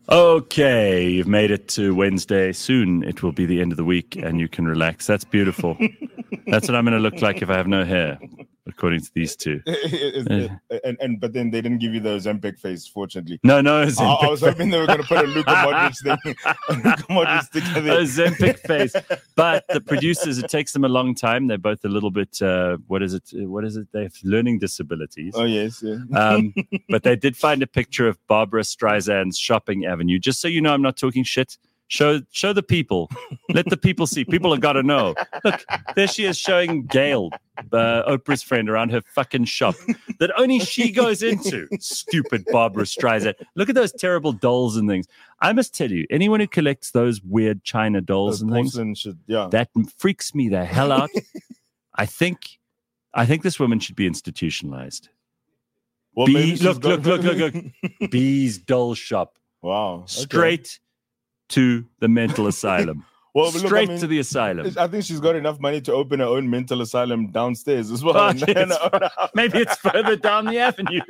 Okay, you've made it to Wednesday. Soon it will be the end of the week and you can relax. That's beautiful. That's what I'm going to look like if I have no hair, according to these two. But then they didn't give you the Ozempic face, fortunately. No, I was hoping they were going to put a Luka Modric thing. Luka Modric sticker there. Ozempic face. But the producers, it takes them a long time. They're both a little bit, what is it? They have learning disabilities. Oh, yes. Yeah. But they did find a picture of Barbara Streisand's shopping avenue. Just so you know, I'm not talking shit. Show the people. Let the people see. People have got to know. Look, there she is showing Gail, Oprah's friend, around her fucking shop that only she goes into. Stupid Barbara Streisand. Look at those terrible dolls and things. I must tell you, anyone who collects those weird China dolls and things, that freaks me the hell out. I think this woman should be institutionalized. Well, look. Bee's doll shop. Wow. Okay. Straight to the mental asylum. Well, straight to the asylum. I think she's got enough money to open her own mental asylum downstairs as well. Maybe it's further down the avenue.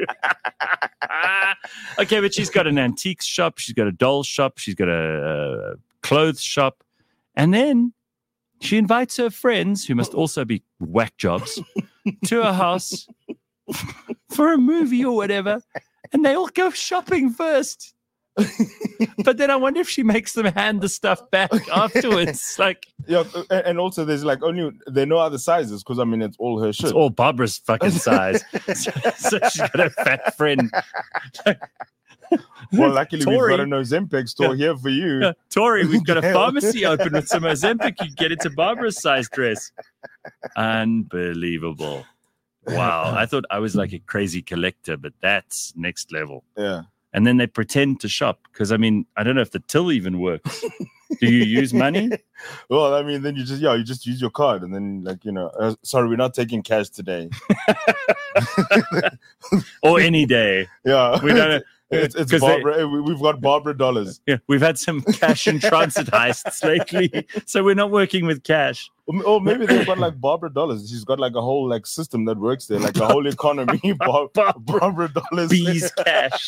Okay, but she's got an antiques shop. She's got a doll shop. She's got a clothes shop. And then she invites her friends, who must also be whack jobs, to her house for a movie or whatever. And they all go shopping first. But then I wonder if she makes them hand the stuff back afterwards. And also there's there are no other sizes because it's all her shit. It's all Barbara's fucking size. so she's got a fat friend. Well, luckily we've got an Ozempic store here for you. Yeah, Tori, we've got a pharmacy open with some Ozempic. You get into Barbara's size dress. Unbelievable. Wow. I thought I was like a crazy collector, but that's next level. Yeah. And then they pretend to shop because, I don't know if the till even works. Do you use money? Well, then you just use your card and then sorry, we're not taking cash today. Or any day. Yeah. We don't. It's Barbara. We've got Barbara dollars. Yeah, we've had some cash in transit heists lately, so we're not working with cash. Or maybe they've got Barbara dollars. She's got a whole system that works there, a whole economy. Barbara dollars. Bees cash.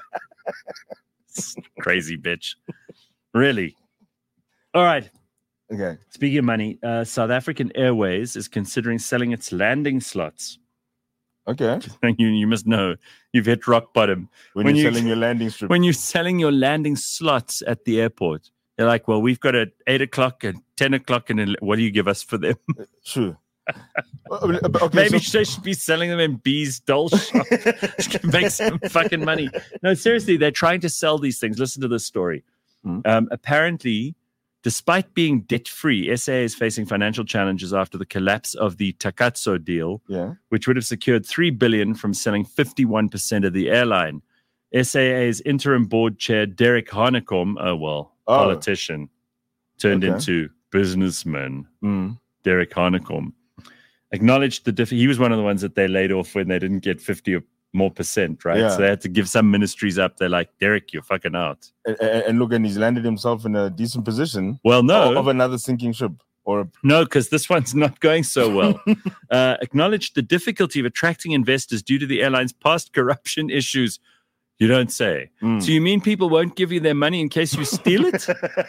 Crazy bitch. Really. All right. Okay. Speaking of money, South African Airways is considering selling its landing slots. Okay. You must know you've hit rock bottom when you're selling your landing strip. When you're selling your landing slots at the airport, they're like, "Well, we've got at 8:00 and 10:00, and what do you give us for them?" Sure. Maybe they should be selling them in Bee's doll shop. Make some fucking money. No, seriously, they're trying to sell these things. Listen to this story. Apparently, despite being debt-free, SA is facing financial challenges after the collapse of the Takatso deal, which would have secured $3 billion from selling 51% of the airline. SAA's interim board chair, Derek Hanekom, politician, turned into businessman, Derek Hanekom, acknowledged he was one of the ones that they laid off when they didn't get 50 or more percent, right? Yeah. So they had to give some ministries up. They're like, Derek, you're fucking out. And look, and he's landed himself in a decent position. Well, no. Of another sinking ship. No, because this one's not going so well. Acknowledged the difficulty of attracting investors due to the airline's past corruption issues. You don't say. So you mean people won't give you their money in case you steal it?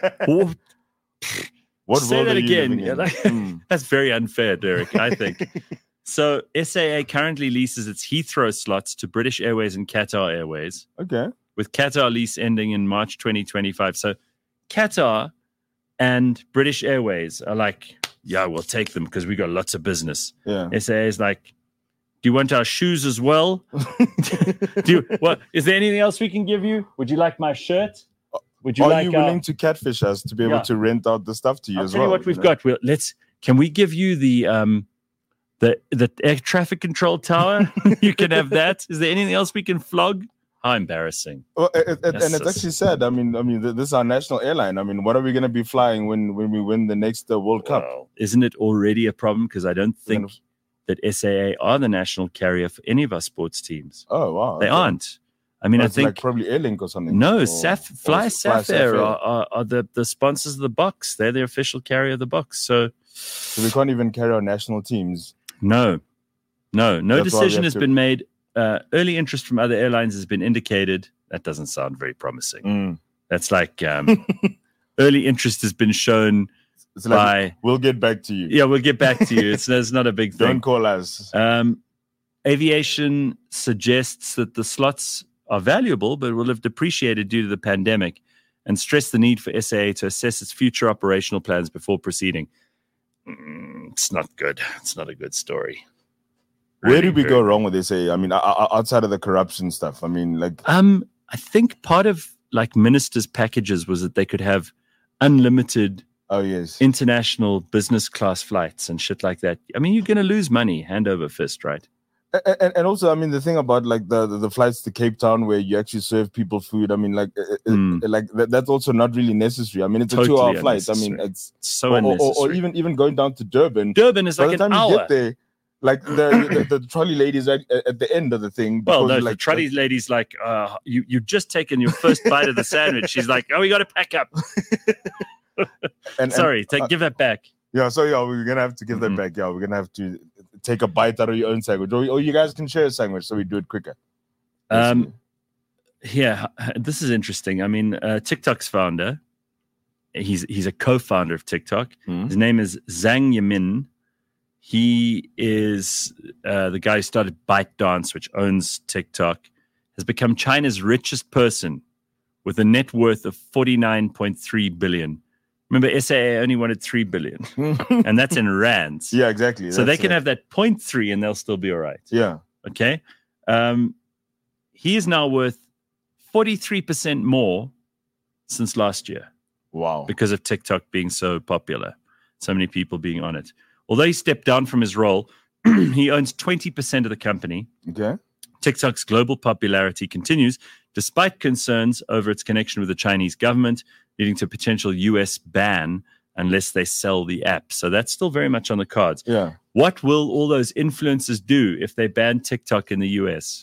What say that again. That's very unfair, Derek, I think. So SAA currently leases its Heathrow slots to British Airways and Qatar Airways. Okay. With Qatar lease ending in March 2025. So Qatar and British Airways are like, yeah, we'll take them because we got lots of business. Yeah. SAA is like, do you want our shoes as well? Is there anything else we can give you? Would you like my shirt? Would you Are like you willing to catfish us to be able to rent out the stuff to you as well? I'll tell you what we've got. Can we give you the air traffic control tower? You can have that. Is there anything else we can flog? How embarrassing. Well, and it's actually sad. This is our national airline. What are we going to be flying when we win the next World Cup? Isn't it already a problem? Because I don't think that SAA are the national carrier for any of our sports teams. Oh, wow. They aren't. I think probably Airlink or something. No, Fly Sapphire are the sponsors of the box. They're the official carrier of the box. So we can't even carry our national teams. No decision has been made. Early interest from other airlines has been indicated. That doesn't sound very promising. That's like early interest has been shown by. We'll get back to you. Yeah, we'll get back to you. It's not a big thing. Don't call us. Aviation suggests that the slots are valuable, but will have depreciated due to the pandemic, and stress the need for SAA to assess its future operational plans before proceeding. It's not good. It's not a good story. Where did we go wrong with SAA? I mean, outside of the corruption stuff. I mean, like, I think part of like ministers' packages was that they could have unlimited international business class flights and shit like that. I mean, you're going to lose money hand over fist, right? And also, I mean, the thing about like the flights to Cape Town where you actually serve people food, I mean, like that's also not really necessary. I mean, it's totally a 2-hour flight. I mean, it's so unnecessary. Or even going down to Durban. Durban is like an hour. You get there, like the trolley ladies at the end of the thing. Well, no, the trolley lady's like, you've just taken your first bite of the sandwich. She's like, oh, we got to pack up. Give that back. Yeah, so we're gonna have to give that back. Yeah, we're gonna have to take a bite out of your own sandwich, or you guys can share a sandwich so we do it quicker. Yeah, this is interesting. I mean, TikTok's founder, he's a co-founder of TikTok. His name is Zhang Yamin. He is the guy who started ByteDance, which owns TikTok, has become China's richest person with a net worth of 49.3 billion. Remember, SAA only wanted 3 billion, and that's in rands. Yeah, exactly. So they can have that 0.3 and they'll still be all right. Yeah. Okay. He is now worth 43% more since last year. Wow. Because of TikTok being so popular, so many people being on it. Although he stepped down from his role, he owns 20% of the company. Okay. TikTok's global popularity continues despite concerns over its connection with the Chinese government, leading to a potential US ban unless they sell the app. So that's still very much on the cards. Yeah. What will all those influencers do if they ban TikTok in the US?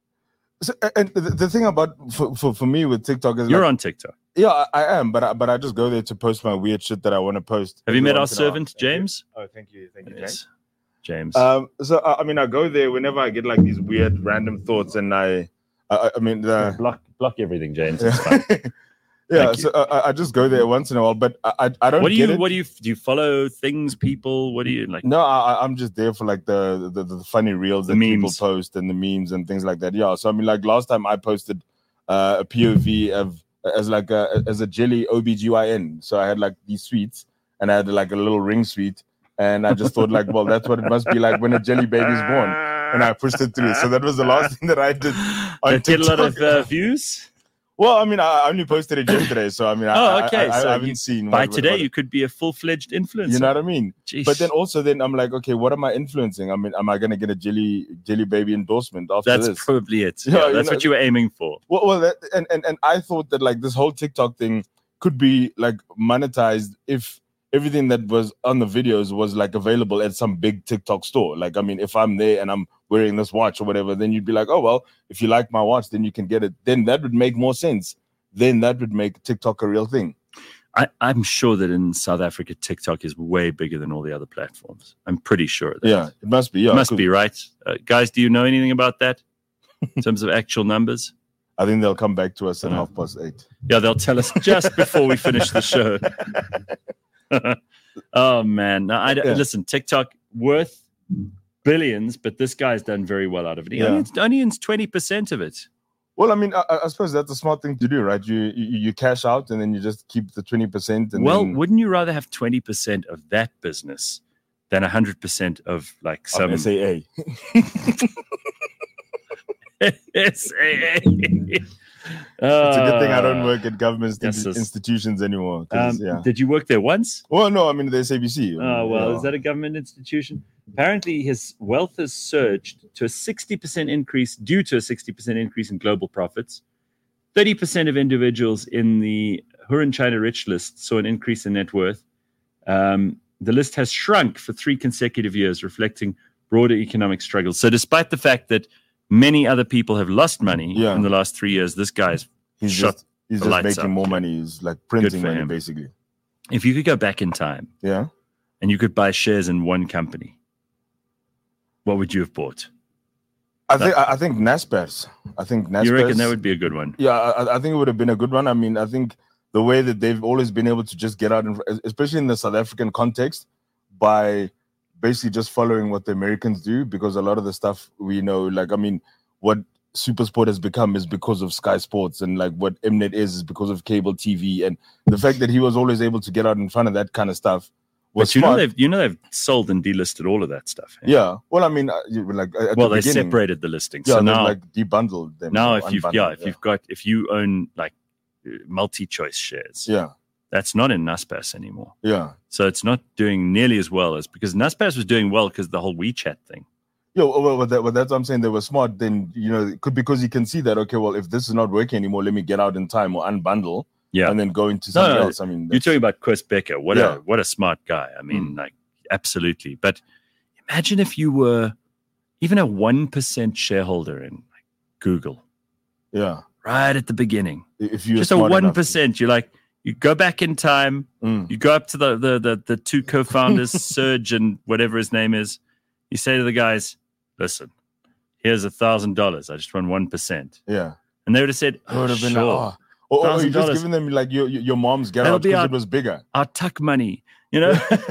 So, and the thing about for me with TikTok is you're on TikTok. Yeah, I am, but I just go there to post my weird shit that I want to post. Have you met our servant, James? Thank you, yes. James. So I mean, I go there whenever I get like these weird random thoughts, and I mean, block everything, James. It's fine. Yeah, so I just go there once in a while, but I don't. What do you follow things, people? What do you like? No, I'm just there for like the funny reels that people post and the memes and things like that. Yeah, so I mean, like last time I posted a POV as a jelly OBGYN. So I had like these sweets and I had like a little ring sweet, and I just thought like, well, that's what it must be like when a jelly baby is born, and I pushed it through. So that was the last thing that I did on TikTok. Get a lot of views. Well, I mean, I only posted it yesterday, so I mean, I haven't seen. By today, you could be a full-fledged influencer. You know what I mean? Jeez. But then I'm like, okay, what am I influencing? I mean, am I going to get a jelly baby endorsement after this? That's probably it. Yeah, that's what you were aiming for. Well, and I thought that like this whole TikTok thing could be like monetized if everything that was on the videos was like available at some big TikTok store. Like, I mean, if I'm there and I'm wearing this watch or whatever, then you'd be like, oh, well, if you like my watch, then you can get it. Then that would make more sense. Then that would make TikTok a real thing. I'm sure that in South Africa, TikTok is way bigger than all the other platforms. I'm pretty sure. Yeah, it must be. Yeah, it must be, right? Guys, do you know anything about that in terms of actual numbers? I think they'll come back to us at 8:30. Yeah, they'll tell us just before we finish the show. Oh, man. Now, listen, TikTok worth billions, but this guy's done very well out of it. He only owns 20% of it. Well, I mean, I suppose that's a smart thing to do, right? You cash out and then you just keep the 20%. And wouldn't you rather have 20% of that business than 100% of like some of SAA? SAA. It's a good thing I don't work at government institutions anymore. Did you work there once? Well, no, I mean the SABC. Oh, well, is that a government institution? Apparently, his wealth has surged to a 60% increase due to a 60% increase in global profits. 30% of individuals in the Hurun China Rich list saw an increase in net worth. The list has shrunk for 3 consecutive years, reflecting broader economic struggles. So despite the fact that many other people have lost money in the last 3 years, this guy's he's just making more money. He's like printing money, basically. If you could go back in time and you could buy shares in one company, what would you have bought? I think Naspers. You reckon that would be a good one? Yeah, I think it would have been a good one. I mean, I think the way that they've always been able to just get out, especially in the South African context, by basically just following what the Americans do, because a lot of the stuff we know, like, I mean, what SuperSport has become is because of Sky Sports, and like what Mnet is because of cable TV, and the fact that he was always able to get out in front of that kind of stuff. But you know they've sold and delisted all of that stuff. Eh? Yeah. Well, I mean, like they separated the listings. Yeah, so now like debundled them. Now, if you own like multi-choice shares, that's not in Naspers anymore. Yeah. So it's not doing nearly as well as, because Naspers was doing well because the whole WeChat thing. Yeah, well, that's what I'm saying. They were smart. Then because you can see that. Okay, well, if this is not working anymore, let me get out in time or unbundle. Yeah, and then go into something else. I mean, you're talking about Chris Becker. What a smart guy. I mean, like, absolutely. But imagine if you were even a 1% shareholder in like Google. Yeah, right at the beginning. If you just a 1%, you're like, you go back in time. You go up to the two co-founders, Serge and whatever his name is. You say to the guys, "Listen, here's $1,000. I just won 1%." Yeah, and they would have said, "Oh, would have been sure." Or you just giving them like your mom's garage because it was bigger. Our tuck money, You're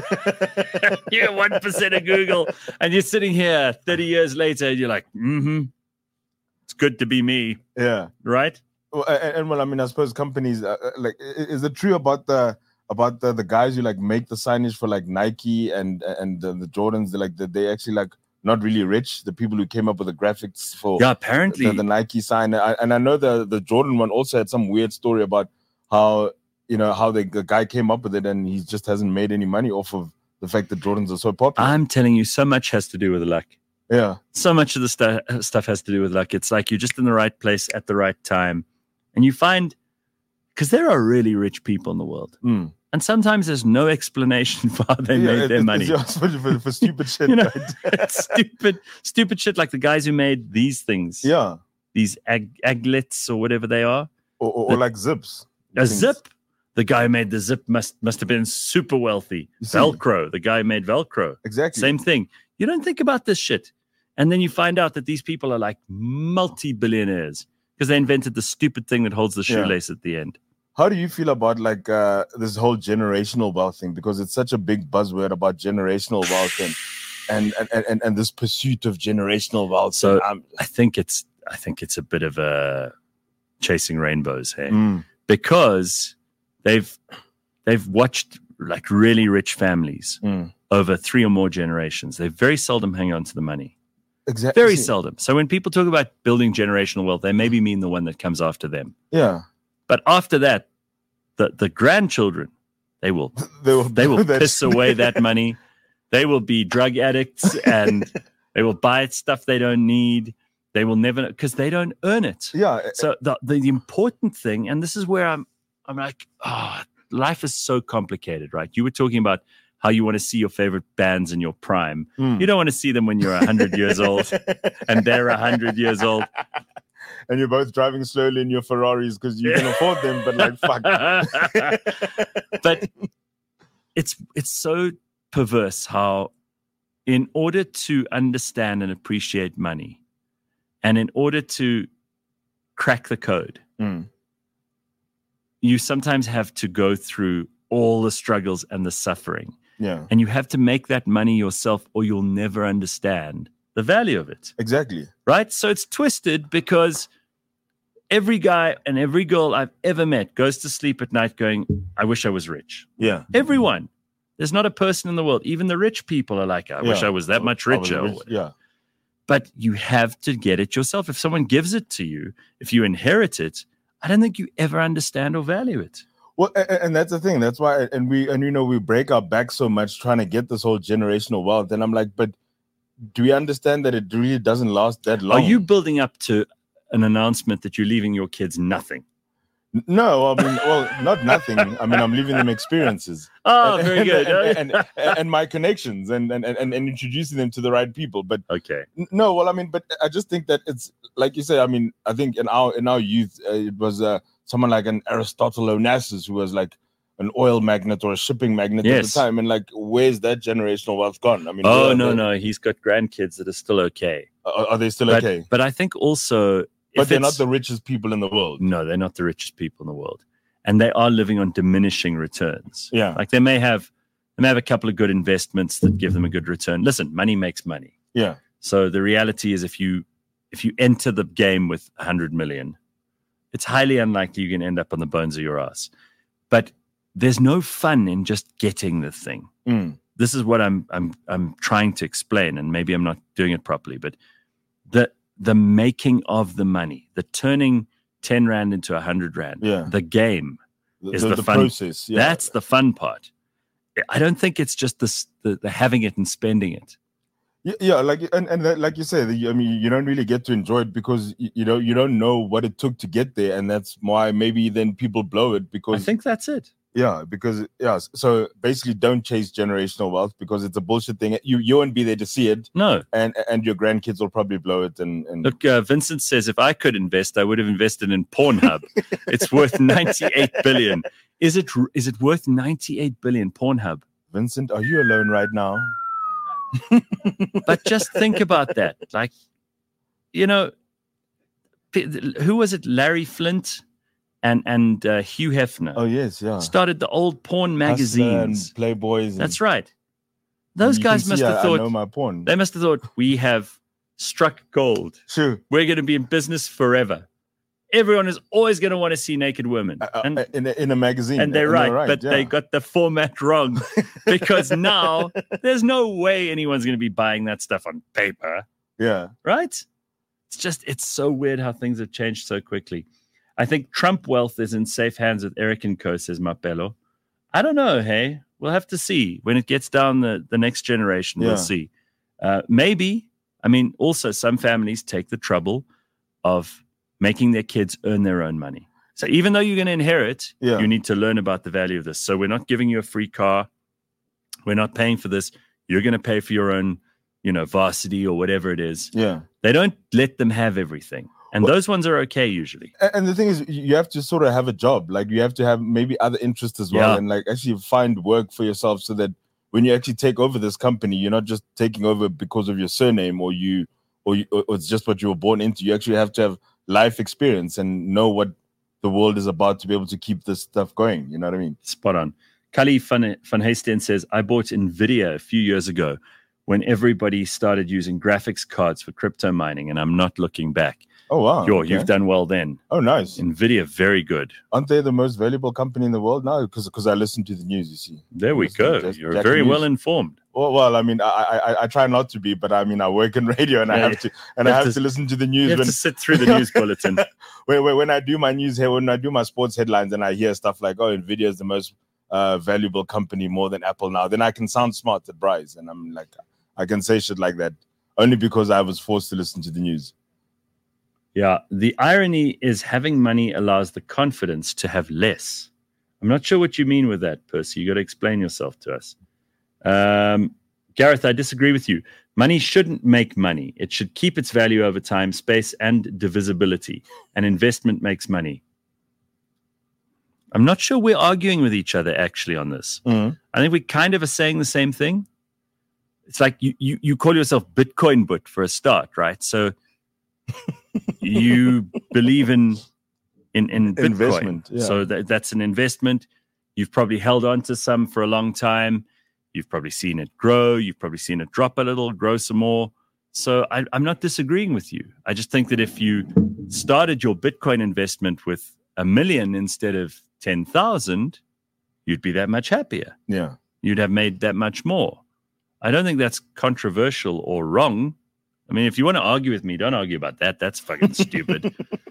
1% of Google, and you're sitting here 30 years later, and you're like, it's good to be me. Yeah. Right? Well, and I mean, I suppose companies, like, is it true about the guys who like make the signage for like Nike and the Jordans, they actually like not really rich, the people who came up with the graphics for apparently the Nike sign. And I know the Jordan one also had some weird story about how the guy came up with it, and he just hasn't made any money off of the fact that Jordans are so popular. I'm telling you, so much has to do with luck. Yeah. So much of the stuff has to do with luck. It's like you're just in the right place at the right time. And you find, because there are really rich people in the world. And sometimes there's no explanation for how they made their money. For stupid shit. Stupid shit like the guys who made these things. Yeah. These aglets or whatever they are. Or like zips. Zip. The guy who made the zip must have been super wealthy. Velcro. The guy who made Velcro. Exactly. Same thing. You don't think about this shit. And then you find out that these people are like multi-billionaires because they invented the stupid thing that holds the shoelace at the end. How do you feel about like this whole generational wealth thing? Because it's such a big buzzword about generational wealth and this pursuit of generational wealth. So I think it's a bit of a chasing rainbows, hey? Because they've watched like really rich families over 3 or more generations. They very seldom hang on to the money. Exactly. Very seldom. So when people talk about building generational wealth, they maybe mean the one that comes after them. Yeah. But after that, the grandchildren, they will piss away that money. They will be drug addicts and they will buy stuff they don't need. They will never, because they don't earn it. Yeah. So the important thing, and this is where I'm like, life is so complicated, right? You were talking about how you want to see your favorite bands in your prime. You don't want to see them when you're 100 years old and they're 100 years old. And you're both driving slowly in your Ferraris because you can afford them, but like, fuck. But it's so perverse how, in order to understand and appreciate money, and in order to crack the code, you sometimes have to go through all the struggles and the suffering. Yeah. And you have to make that money yourself, or you'll never understand the value of it. Exactly. Right? So it's twisted because every guy and every girl I've ever met goes to sleep at night going, I wish I was rich. Yeah. Everyone. There's not a person in the world. Even the rich people are like, I wish I was that much richer. Yeah. But you have to get it yourself. If someone gives it to you, if you inherit it, I don't think you ever understand or value it. Well, and that's the thing. That's why, and we break our back so much trying to get this whole generational wealth. And I'm like, but do we understand that it really doesn't last that long? Are you building up to an announcement that you're leaving your kids nothing? No, I mean, well, not nothing. I mean, I'm leaving them experiences. Oh, very good. And my connections and introducing them to the right people. But okay. No, well, I mean, but I just think that it's like you say. I mean, I think in our youth, it was someone like an Aristotle Onassis who was like an oil magnate or a shipping magnate at the time. And like, where's that generational wealth gone? I mean, no, he's got grandkids that are still okay. Are they still okay? But I think also... But they're not the richest people in the world. No, they're not the richest people in the world. And they are living on diminishing returns. Yeah. Like they may have a couple of good investments that give them a good return. Listen, money makes money. Yeah. So the reality is if you enter the game with 100 million, it's highly unlikely you're going to end up on the bones of your ass. But there's no fun in just getting the thing. This is what I'm trying to explain, and maybe I'm not doing it properly, but the making of the money, the turning 10 Rand into 100 Rand, the game is the fun process. Yeah. That's the fun part. I don't think it's just the having it and spending it. Yeah, like like you said, I mean, you don't really get to enjoy it because you don't know what it took to get there, and that's why maybe then people blow it because I think that's it. Yeah, because so basically, don't chase generational wealth because it's a bullshit thing. You won't be there to see it. No, and your grandkids will probably blow it. And look, Vincent says if I could invest, I would have invested in Pornhub. It's worth 98 billion. Is it worth 98 billion? Pornhub. Vincent, are you alone right now? But just think about that. Like, who was it? Larry Flint. And Hugh Hefner. Oh, yes, yeah. Started the old porn magazines. And Playboys. That's right. Those guys must have thought... I know my porn. They must have thought, we have struck gold. Sure. We're going to be in business forever. Everyone is always going to want to see naked women. In a magazine. And they're right, but they got the format wrong. Because now, there's no way anyone's going to be buying that stuff on paper. Yeah. Right? It's so weird how things have changed so quickly. I think Trump wealth is in safe hands with Eric & Co, says Mapelo. I don't know, hey? We'll have to see. When it gets down the next generation, we'll see. Maybe. I mean, also, some families take the trouble of making their kids earn their own money. So even though you're going to inherit, you need to learn about the value of this. So we're not giving you a free car. We're not paying for this. You're going to pay for your own, varsity or whatever it is. Yeah. They don't let them have everything. And those ones are okay usually. And the thing is, you have to sort of have a job. Like you have to have maybe other interests as well, and like actually find work for yourself so that when you actually take over this company, you're not just taking over because of your surname or it's just what you were born into. You actually have to have life experience and know what the world is about to be able to keep this stuff going. You know what I mean? Spot on. Kali van Heesten says, I bought NVIDIA a few years ago when everybody started using graphics cards for crypto mining, and I'm not looking back. Oh, wow. You've done well then. Oh, nice. NVIDIA, very good. Aren't they the most valuable company in the world now? Because I listen to the news, you see. There we go. You're very well informed. Well, I mean, I try not to be, but I mean, I work in radio and I have to listen to the news. You have to sit through the news bulletin. when I do my news here, when I do my sports headlines and I hear stuff like, oh, NVIDIA is the most valuable company more than Apple now, then I can sound smart at Bryce. And I'm like, I can say shit like that only because I was forced to listen to the news. Yeah, the irony is having money allows the confidence to have less. I'm not sure what you mean with that, Percy. You got to explain yourself to us. Gareth, I disagree with you. Money shouldn't make money. It should keep its value over time, space, and divisibility. And investment makes money. I'm not sure we're arguing with each other actually on this. Mm-hmm. I think we kind of are saying the same thing. It's like you call yourself Bitcoin But for a start, right? So you believe in Bitcoin. Investment, yeah. So that's an investment. You've probably held on to some for a long time. You've probably seen it grow. You've probably seen it drop a little, grow some more. So I'm not disagreeing with you. I just think that if you started your Bitcoin investment with $1 million instead of 10,000, you'd be that much happier. Yeah. You'd have made that much more. I don't think that's controversial or wrong. I mean, if you want to argue with me, don't argue about that. That's fucking stupid.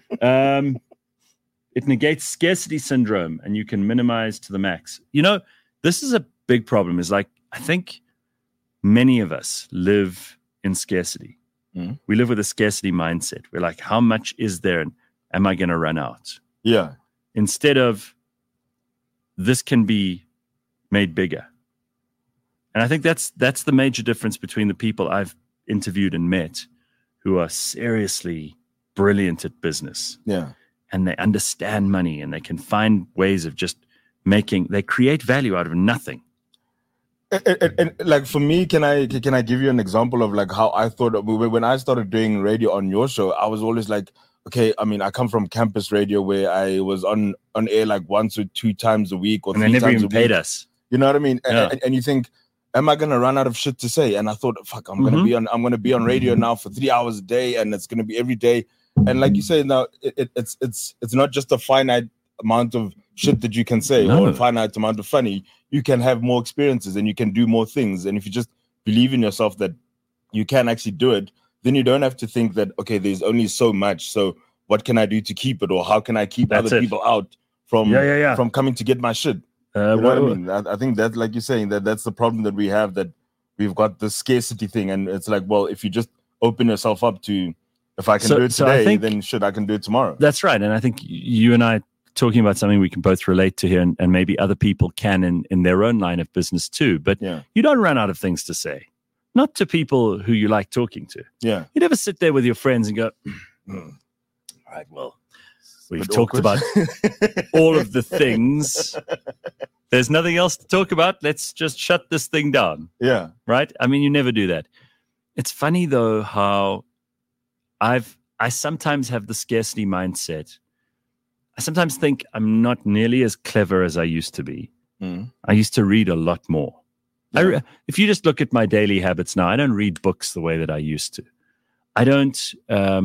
It negates scarcity syndrome and you can minimize to the max. This is a big problem. Is like, I think many of us live in scarcity. Mm. We live with a scarcity mindset. We're like, how much is there and am I going to run out? Yeah. Instead of this can be made bigger. And I think that's the major difference between the people I've interviewed and met who are seriously brilliant at business. Yeah. And they understand money and they can find ways of just they create value out of nothing. And like for me, can I give you an example of like how I thought when I started doing radio on your show? I was always like, okay, I mean, I come from campus radio where I was on air like once or 2 times a week, or 3 times a week. And they never even paid us. You know what I mean? Yeah. And you think, am I gonna run out of shit to say? And I thought, fuck, I'm gonna be on radio now for 3 hours a day, and it's gonna be every day. And like you say now, it's not just a finite amount of shit that you can say or a finite amount of funny. You can have more experiences and you can do more things. And if you just believe in yourself that you can actually do it, then you don't have to think that, okay, there's only so much. So what can I do to keep it? Or how can I keep other people out from coming to get my shit? You know what I mean? I think that, like you're saying, that's the problem that we have, that we've got the scarcity thing. And it's like, well, if you just open yourself up to, if I can do it today, then I can do it tomorrow. That's right. And I think you and I talking about something we can both relate to here, and maybe other people can in their own line of business too. But you don't run out of things to say, not to people who you like talking to. Yeah. You never sit there with your friends and go, all right, well, we've talked about all of the things. There's nothing else to talk about. Let's just shut this thing down. Yeah. Right? I mean, you never do that. It's funny, though, how I sometimes have the scarcity mindset. I sometimes think I'm not nearly as clever as I used to be. I used to read a lot more. Yeah. If you just look at my daily habits now, I don't read books the way that I used to. I don't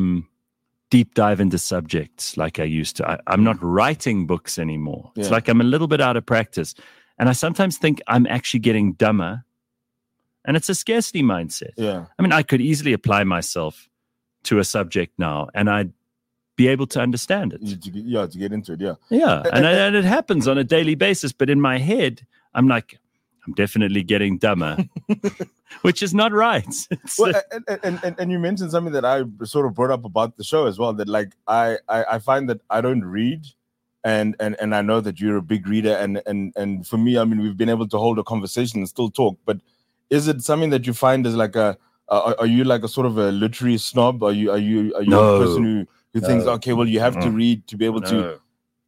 deep dive into subjects like I used to. I'm not writing books anymore. It's like I'm a little bit out of practice. And I sometimes think I'm actually getting dumber. And it's a scarcity mindset. Yeah. I mean, I could easily apply myself to a subject now, and I'd be able to understand it. To get into it, Yeah, and it happens on a daily basis. But in my head, I'm like, I'm definitely getting dumber, which is not right. Well, and you mentioned something that I sort of brought up about the show as well, that like I find that I don't read, and I know that you're a big reader, and for me, I mean, we've been able to hold a conversation and still talk. But is it something that you find is like are you like a sort of a literary snob? Are you a person who thinks, okay, well, you have to read to be able to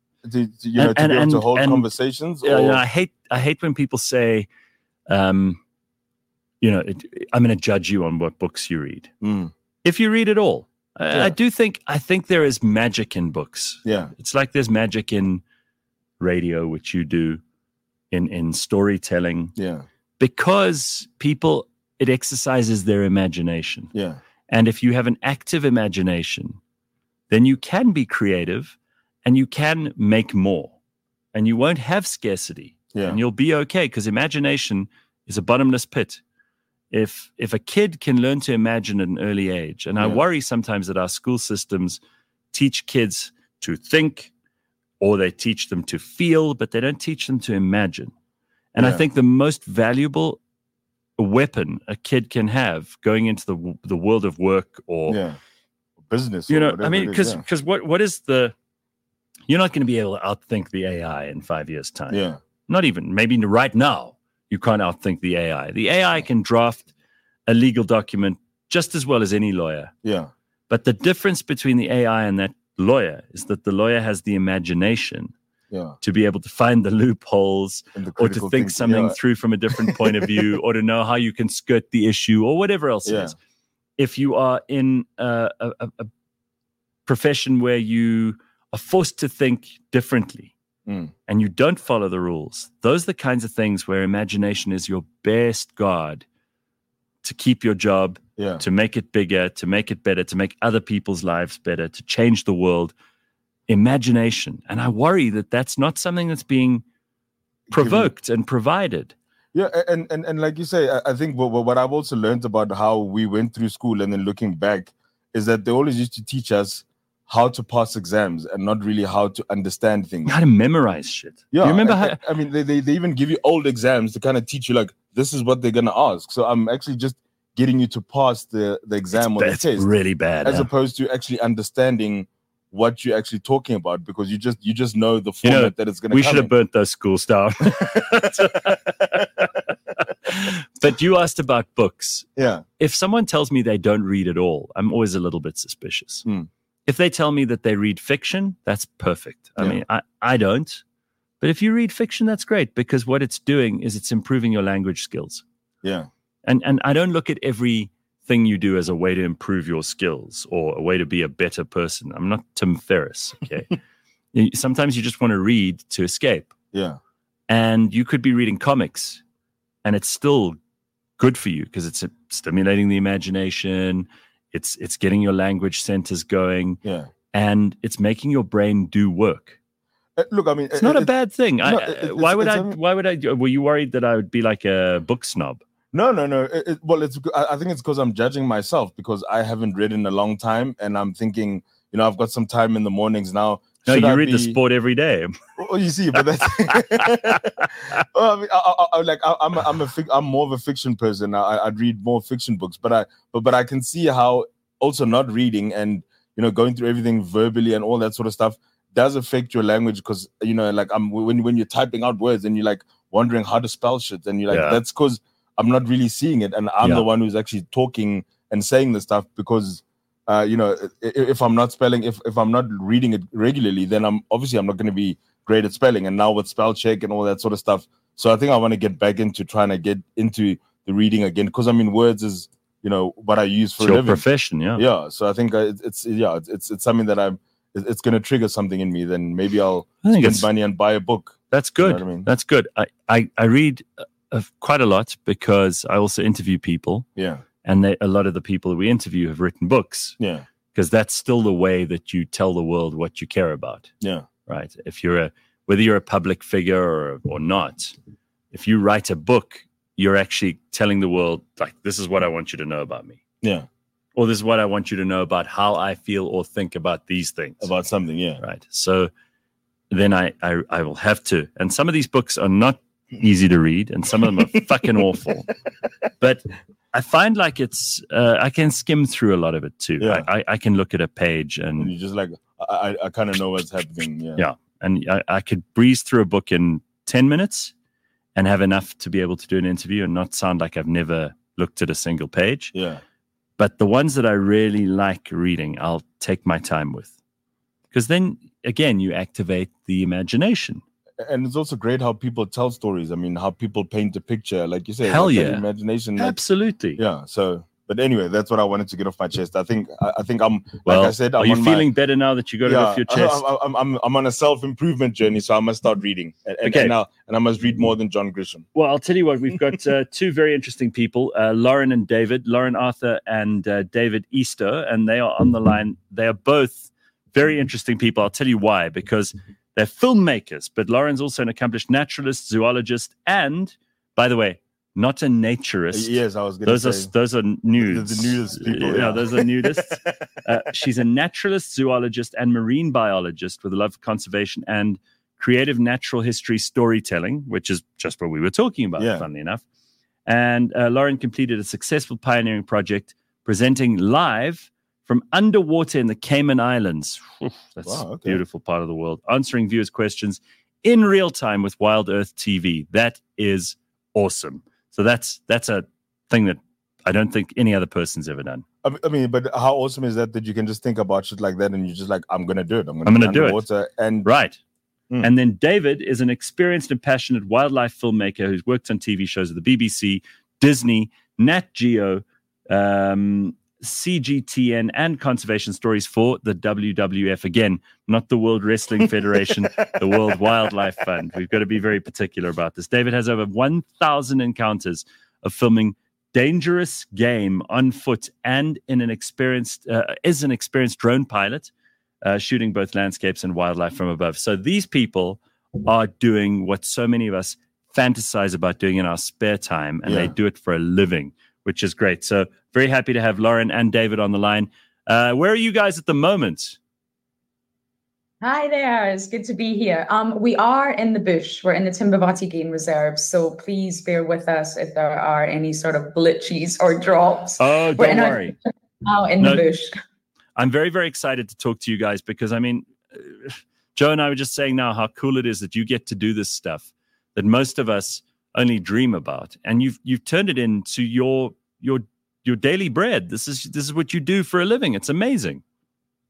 be able to hold conversations? Yeah, I hate when people say, I'm going to judge you on what books you read. If you read it all, I think there is magic in books. Yeah, it's like there's magic in radio, which you do, in storytelling. Yeah, because it exercises their imagination. Yeah, and if you have an active imagination, then you can be creative and you can make more, and you won't have scarcity. Yeah. And you'll be okay, because imagination is a bottomless pit. If a kid can learn to imagine at an early age, and I worry sometimes that our school systems teach kids to think, or they teach them to feel, but they don't teach them to imagine. And I think the most valuable weapon a kid can have going into the world of work or business, I mean, because what is you're not going to be able to outthink the AI in 5 years' time. Yeah. Not even, maybe right now, you can't outthink the AI. The AI can draft a legal document just as well as any lawyer. Yeah. But the difference between the AI and that lawyer is that the lawyer has the imagination to be able to find the loopholes or to think something through from a different point of view, or to know how you can skirt the issue or whatever else it is. If you are in a profession where you are forced to think differently and you don't follow the rules, those are the kinds of things where imagination is your best guard to keep your job, to make it bigger, to make it better, to make other people's lives better, to change the world. Imagination. And I worry that that's not something that's being provoked and provided. Yeah, and like you say, I think what I've also learned about how we went through school and then looking back is that they always used to teach us how to pass exams and not really how to understand things. How to memorize shit. Yeah, you remember how? I mean, they even give you old exams to kind of teach you, like, this is what they're going to ask. So I'm actually just getting you to pass the exam or the test. It's really bad. As opposed to actually understanding what you're actually talking about, because you just know the format that it's going to come. We should have burnt those schools down. But you asked about books. Yeah. If someone tells me they don't read at all, I'm always a little bit suspicious. If they tell me that they read fiction, that's perfect. I mean, I don't. But if you read fiction, that's great, because what it's doing is it's improving your language skills. Yeah. And I don't look at everything you do as a way to improve your skills or a way to be a better person. I'm not Tim Ferriss, okay? Sometimes you just want to read to escape. Yeah. And you could be reading comics, and it's still good for you because it's stimulating the imagination. It's getting your language centers going. Yeah. And it's making your brain do work. Look, I mean, it's not a bad thing. Why would I? Were you worried that I would be like a book snob? No. I think it's because I'm judging myself because I haven't read in a long time, and I'm thinking, I've got some time in the mornings now. No, you read The Sport every day. Oh, you see, but that's. Well, I mean, I'm more of a fiction person. I'd read more fiction books, but I can see how also not reading and going through everything verbally and all that sort of stuff does affect your language because when you're typing out words and you're like wondering how to spell shit and you're like that's because I'm not really seeing it and I'm the one who's actually talking and saying the stuff because if I'm not spelling if I'm not reading it regularly then I'm not going to be great at spelling, and now with spell check and all that sort of stuff, so I think I want to get back into trying to get into the reading again because I mean words is what I use for a living. Profession. Yeah. So I think it's something that it's going to trigger something in me. Then maybe I'll spend money and buy a book. That's good. I mean? That's good. I read quite a lot because I also interview people. Yeah. And a lot of the people that we interview have written books. Yeah. Because that's still the way that you tell the world what you care about. Yeah. Right. Whether you're a public figure or not, if you write a book, you're actually telling the world, like, this is what I want you to know about me. Yeah. Or this is what I want you to know about how I feel or think about these things. About something, yeah. Right. So then I will have to. And some of these books are not easy to read, and some of them are fucking awful. But I find like it's, I can skim through a lot of it too. Yeah. I can look at a page and you just like, I kind of know what's happening. Yeah. Yeah. And I could breeze through a book in 10 minutes and have enough to be able to do an interview and not sound like I've never looked at a single page. Yeah. But the ones that I really like reading, I'll take my time with. Because then, again, you activate the imagination. And it's also great how people tell stories. I mean, how people paint a picture, like you said. Hell like yeah. Imagination. Absolutely. Yeah. So, but anyway, that's what I wanted to get off my chest. I think I'm, well, like I said, are you feeling better now that you got it off your chest? I'm on a self-improvement journey, so I must start reading. And I must read more than John Grisham. Well, I'll tell you what, we've got two very interesting people, Lauren and David, Lauren Arthur and David Easter, and they are on the line. They are both very interesting people. I'll tell you why, because they're filmmakers, but Lauren's also an accomplished naturalist, zoologist, and, by the way, not a naturist. Yes, I was going to say. Those are nudes. The nudist people. Yeah, those are nudists. She's a naturalist, zoologist, and marine biologist with a love for conservation and creative natural history storytelling, which is just what we were talking about, funnily enough. And Lauren completed a successful pioneering project presenting live from underwater in the Cayman Islands. That's a beautiful part of the world. Answering viewers' questions in real time with Wild Earth TV. That is awesome. So that's a thing that I don't think any other person's ever done. I mean, but how awesome is that you can just think about shit like that and you're just like, I'm going to do it. I'm going to do it. And right. And then David is an experienced and passionate wildlife filmmaker who's worked on TV shows at the BBC, Disney, Nat Geo, CGTN, and conservation stories for the WWF. Again, not the World Wrestling Federation, the World Wildlife Fund. We've got to be very particular about this. David has over 1,000 encounters of filming dangerous game on foot and is an experienced drone pilot, shooting both landscapes and wildlife from above. So these people are doing what so many of us fantasize about doing in our spare time, and they do it for a living, which is great. So very happy to have Lauren and David on the line. Where are you guys at the moment? Hi there. It's good to be here. We are in the bush. We're in the Timbavati Game Reserve. So please bear with us if there are any sort of glitches or drops. Oh, don't worry. Now in the bush. I'm very, very excited to talk to you guys because, I mean, Joe and I were just saying now how cool it is that you get to do this stuff that most of us only dream about. And you've turned it into your daily bread. This is what you do for a living. It's amazing.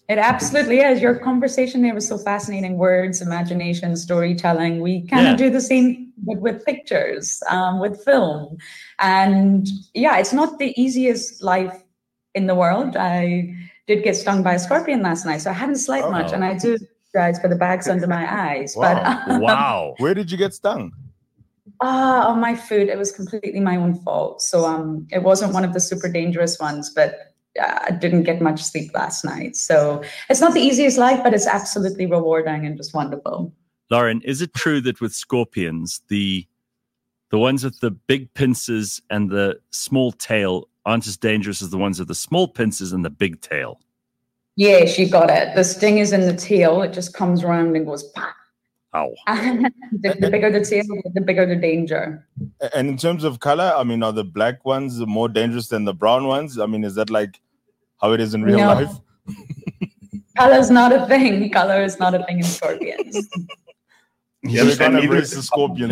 It absolutely is. Your conversation there was so fascinating. Words, imagination, storytelling. We kind of do the same with pictures, with film. And yeah, it's not the easiest life in the world. I did get stung by a scorpion last night, so I hadn't slept much. And I do apologize for the bags under my eyes. Wow. But Wow. Where did you get stung? On my food. It was completely my own fault. So it wasn't one of the super dangerous ones, but I didn't get much sleep last night. So it's not the easiest life, but it's absolutely rewarding and just wonderful. Lauren, is it true that with scorpions, the ones with the big pincers and the small tail aren't as dangerous as the ones with the small pincers and the big tail? Yes, you got it. The sting is in the tail. It just comes around and goes, pah. Ow. The bigger the tail, the bigger the danger. And in terms of color, I mean, are the black ones more dangerous than the brown ones? I mean, is that like how it is in real life? Color's not a thing. Color is not a thing in scorpions. Yeah, they kind of race the scorpions.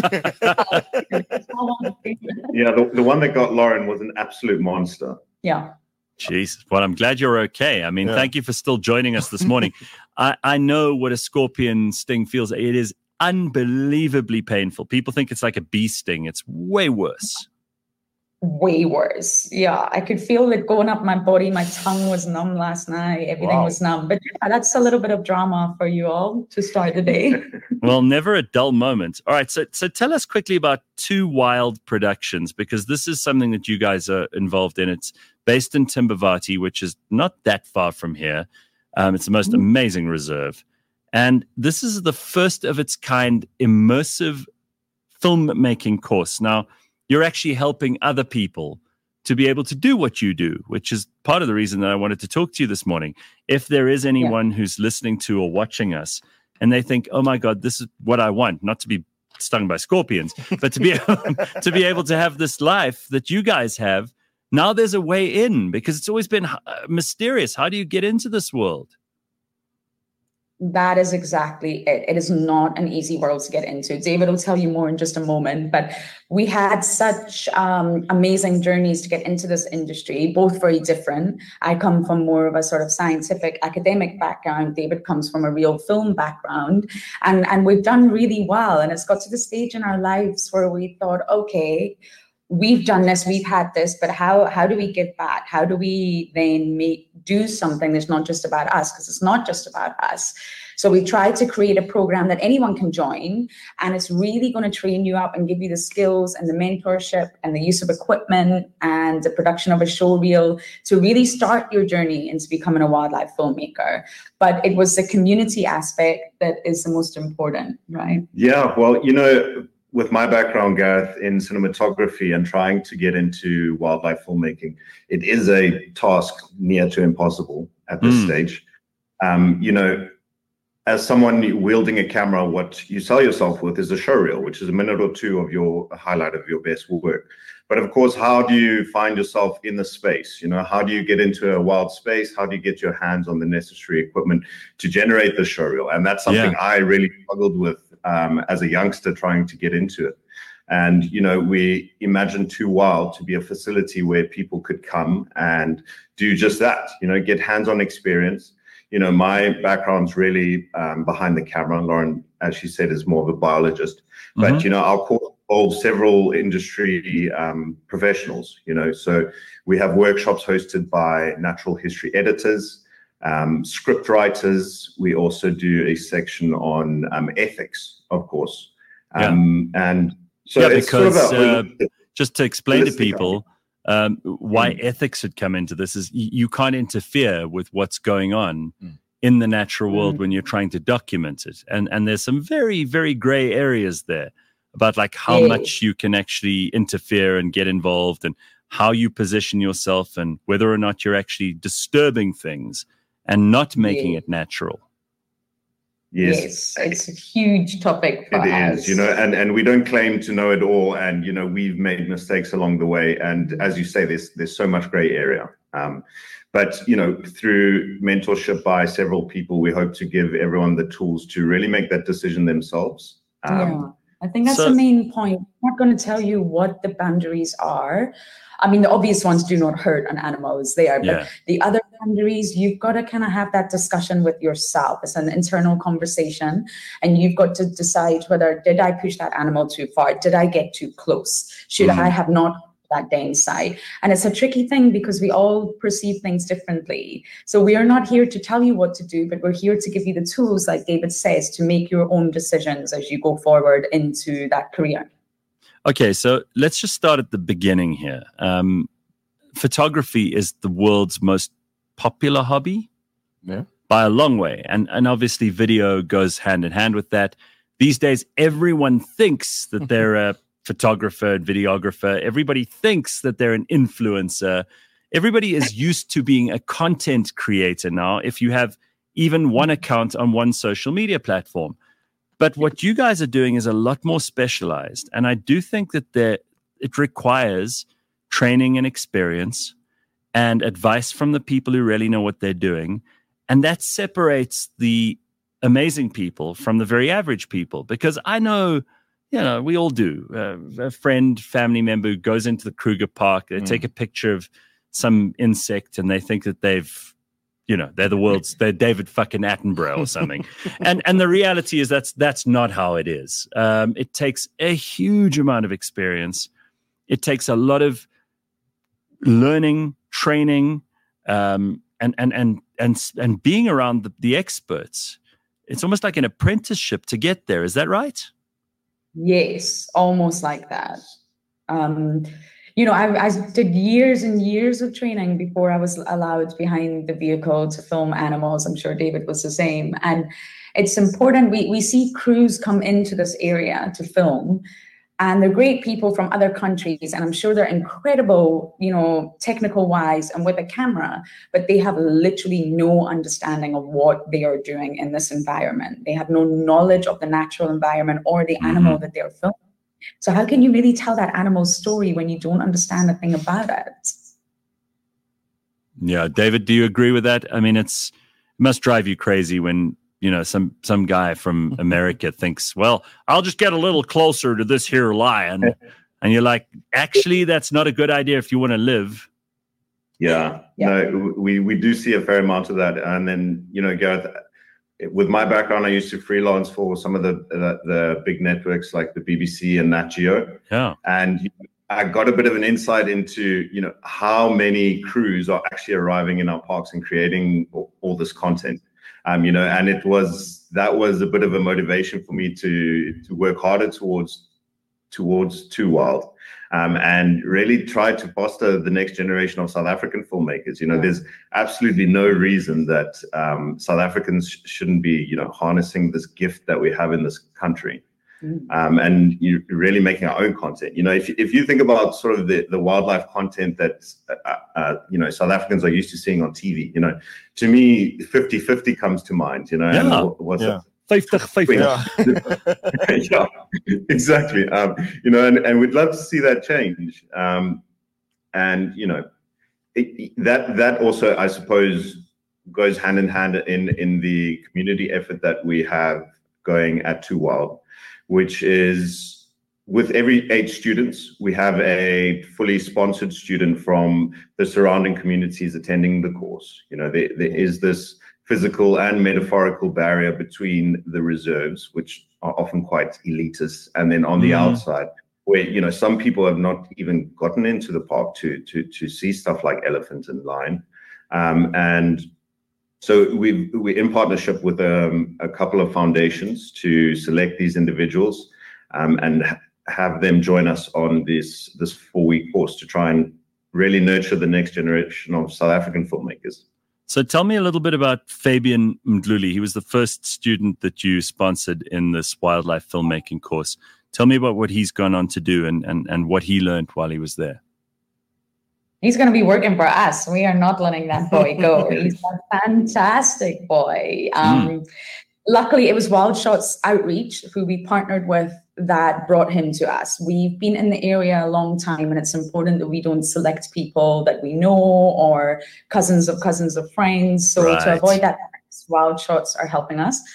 Yeah, the one that got Lauren was an absolute monster. Yeah. Jeez. Well, I'm glad you're okay. I mean, thank you for still joining us this morning. I know what a scorpion sting feels. It is unbelievably painful. People think it's like a bee sting. It's way worse. Way worse. Yeah, I could feel it going up my body. My tongue was numb last night. Everything was numb. But that's a little bit of drama for you all to start the day. Well, never a dull moment. All right, so tell us quickly about Two Wild Productions, because this is something that you guys are involved in. It's based in Timbavati, which is not that far from here. It's the most amazing reserve. And this is the first of its kind immersive filmmaking course. Now, you're actually helping other people to be able to do what you do, which is part of the reason that I wanted to talk to you this morning. If there is anyone who's listening to or watching us and they think, oh my God, this is what I want, not to be stung by scorpions, but to be able to have this life that you guys have, now there's a way in, because it's always been mysterious. How do you get into this world? That is exactly it. It is not an easy world to get into. David will tell you more in just a moment, but we had such amazing journeys to get into this industry, both very different. I come from more of a sort of scientific academic background. David comes from a real film background, and we've done really well. And it's got to the stage in our lives where we thought, okay, we've done this, we've had this, but how do we give back? How do we then do something that's not just about us? Because it's not just about us. So we tried to create a program that anyone can join, and it's really going to train you up and give you the skills and the mentorship and the use of equipment and the production of a show reel to really start your journey into becoming a wildlife filmmaker. But it was the community aspect that is the most important, right? Yeah, well, with my background, Gareth, in cinematography and trying to get into wildlife filmmaking, it is a task near to impossible at this stage. As someone wielding a camera, what you sell yourself with is a show reel, which is a minute or two of your highlight of your best work. But of course, how do you find yourself in the space? How do you get into a wild space? How do you get your hands on the necessary equipment to generate the show reel? And that's something I really struggled with as a youngster trying to get into it. And, we imagined Two Wild to be a facility where people could come and do just that, get hands-on experience. My background's really behind the camera. Lauren, as she said, is more of a biologist. But, our course involves several industry professionals, So we have workshops hosted by natural history editors, script writers. We also do a section on ethics, of course. And so it's because sort of just to explain to people why ethics should come into this is you can't interfere with what's going on in the natural world when you're trying to document it. And there's some very, very gray areas there about like how much you can actually interfere and get involved and how you position yourself and whether or not you're actually disturbing things and not making it natural. Yes, it's a huge topic for us. It is, and we don't claim to know it all, and we've made mistakes along the way. And as you say, there's so much gray area. But through mentorship by several people, we hope to give everyone the tools to really make that decision themselves. I think that's the main point. I'm not going to tell you what the boundaries are. I mean, the obvious ones, do not hurt an animal, is there. But the other boundaries, you've got to kind of have that discussion with yourself. It's an internal conversation. And you've got to decide whether, did I push that animal too far? Did I get too close? Should I have not that day inside? And it's a tricky thing because we all perceive things differently. So we are not here to tell you what to do, but we're here to give you the tools, like David says, to make your own decisions as you go forward into that career. Okay, so let's just start at the beginning here. Photography is the world's most popular hobby by a long way. And obviously video goes hand in hand with that. These days, everyone thinks that they're a photographer and videographer. Everybody thinks that they're an influencer. Everybody is used to being a content creator now if you have even one account on one social media platform. But what you guys are doing is a lot more specialized. And I do think that it requires training and experience and advice from the people who really know what they're doing. And that separates the amazing people from the very average people. Because I know, we all do. A friend, family member who goes into the Kruger Park, they take a picture of some insect and they think that they're David fucking Attenborough or something. and the reality is that's not how it is. It takes a huge amount of experience. It takes a lot of learning, training, and being around the experts. It's almost like an apprenticeship to get there. Is that right? Yes, almost like that. I did years and years of training before I was allowed behind the vehicle to film animals. I'm sure David was the same. And it's important. We see crews come into this area to film, and they're great people from other countries. And I'm sure they're incredible, technical wise and with a camera, but they have literally no understanding of what they are doing in this environment. They have no knowledge of the natural environment or the animal that they're filming. So how can you really tell that animal's story when you don't understand a thing about it? Yeah, David, do you agree with that? I mean, it must drive you crazy when, some guy from America thinks, well, I'll just get a little closer to this here lion. And you're like, actually, that's not a good idea if you want to live. Yeah. No, we do see a fair amount of that. And then, Gareth, with my background, I used to freelance for some of the big networks like the BBC and Nat Geo. Yeah. And I got a bit of an insight into, how many crews are actually arriving in our parks and creating all this content. And that was a bit of a motivation for me to work harder towards Too Wild. And really try to foster the next generation of South African filmmakers. There's absolutely no reason that South Africans shouldn't be, harnessing this gift that we have in this country, and you're really making our own content. If you think about sort of the wildlife content that South Africans are used to seeing on TV, to me 50-50 comes to mind. And 50-50. Yeah, exactly. And we'd love to see that change. That also, I suppose, goes hand in hand in the community effort that we have going at Too Wild, which is with every 8 students, we have a fully sponsored student from the surrounding communities attending the course. There is this physical and metaphorical barrier between the reserves, which are often quite elitist, and then on the outside, where some people have not even gotten into the park to see stuff like elephant and lion, and so we're in partnership with a couple of foundations to select these individuals, and have them join us on this 4-week course to try and really nurture the next generation of South African filmmakers. So tell me a little bit about Fabian Mdluli. He was the first student that you sponsored in this wildlife filmmaking course. Tell me about what he's gone on to do and what he learned while he was there. He's going to be working for us. We are not letting that boy go. He's a fantastic boy. Luckily, it was Wild Shots Outreach, who we partnered with, that brought him to us. We've been in the area a long time, and it's important that we don't select people that we know or cousins of friends. So to avoid that, Wild Shots are helping us.